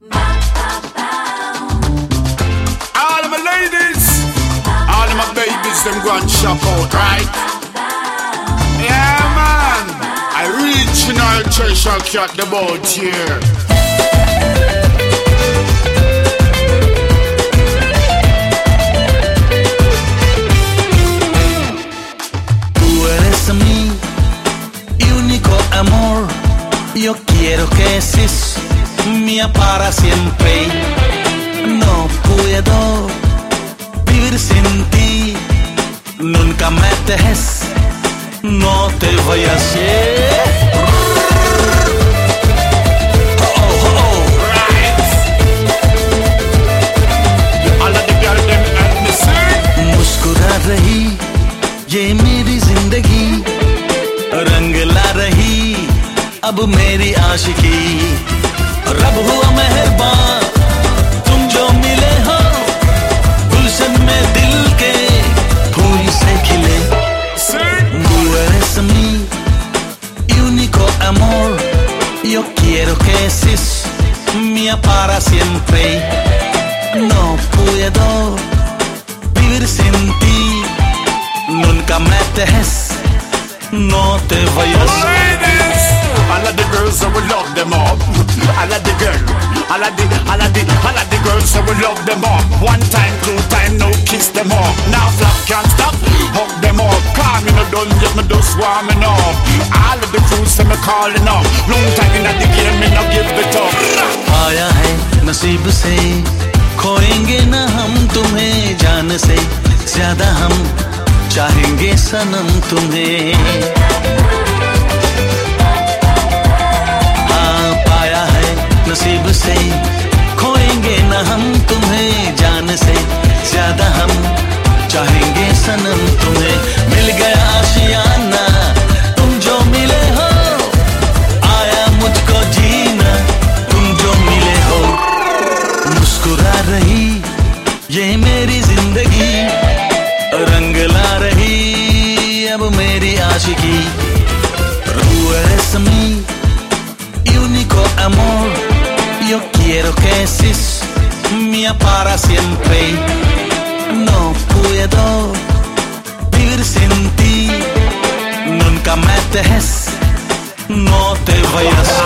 All of my ladies, all of my babies, them go and shop out, right? Yeah, man. I original treasure cat the boat here. Amor, yo quiero que seas mía para siempre. No puedo vivir sin ti. Nunca me dejes, no te vayas. मुस्कुरा रही ये मेरी जिंदगी, रंग ला रही अब मेरी आशिकी। रब हुआ मेहरबान तुम जो मिले हो, गुलशन में दिल के फूल से खिले। Tú eres mi único amor, yo quiero que seas mía para siempre. No puedo vivir sin ti, nunca me dejes, no te vayas. Ladies, all of the girls, so we love them up. All of the girls, all of the girls, so we love them up. One time, two time, no kiss them up. Now flap can't stop, hug them up. Call me no done yet, me just warming up. All of the crews, so me calling up. Long time in the game, me no give it up. आया है नसीब से, खोएंगे ना हम तुम्हें, जान से ज्यादा हम चाहेंगे सनम तुम्हें। हाँ पाया है नसीब से, खोएंगे ना हम तुम्हें, जान से ज्यादा हम चाहेंगे सनम तुम्हें। मिल गया आशियाना तुम जो मिले हो, आया मुझको जीना तुम जो मिले हो। मुस्कुरा रही ये मेरी जिंदगी, रंग ला रही अब मेरी आशिकी। Tú eres mi único amor, yo quiero que seas mía para siempre. No puedo vivir sin ti, nunca me dejes, no te vayas.